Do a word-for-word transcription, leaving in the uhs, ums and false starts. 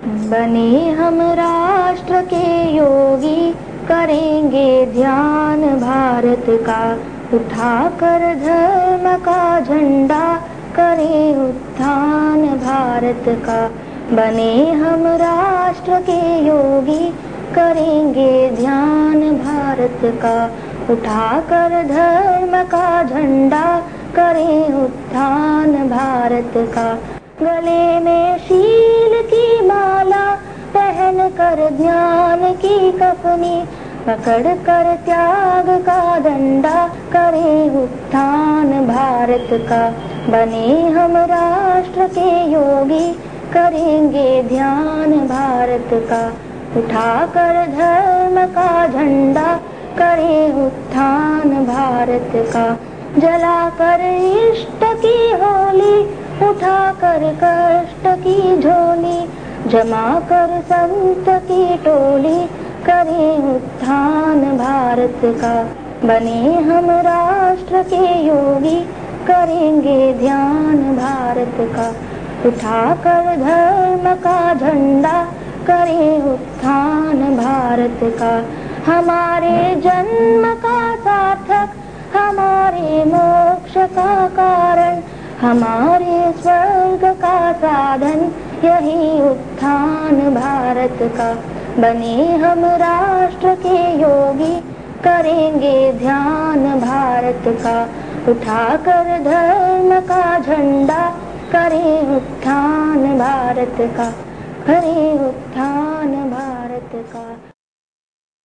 बने हम राष्ट्र के योगी, करेंगे ध्यान भारत का, उठाकर धर्म का झंडा, करें उत्थान भारत का। बने हम राष्ट्र के योगी, करेंगे ध्यान भारत का, उठाकर धर्म का झंडा, करें उत्थान भारत का। गले में शील की माला, पहन कर ज्ञान की कफनी, पकड़ कर त्याग का डंडा, करें उत्थान भारत का। बने हम राष्ट्र के योगी, करेंगे ध्यान भारत का, उठाकर धर्म का झंडा, करें उत्थान भारत का। जलाकर इष्ट की होली, उठाकर कष्ट की झोली, जमा कर संत की टोली, करें उत्थान भारत का। बने हम राष्ट्र के योगी, करेंगे ध्यान भारत का, उठाकर धर्म का झंडा, करें उत्थान भारत का। हमारे जन्म का सार्थक, हमारे मोक्ष का कारण, हमारे स्वर्ग का साधन, यही उत्थान भारत का। बने हम राष्ट्र के योगी, करेंगे ध्यान भारत का, उठाकर धर्म का झंडा, करें उत्थान भारत का, करें उत्थान भारत का।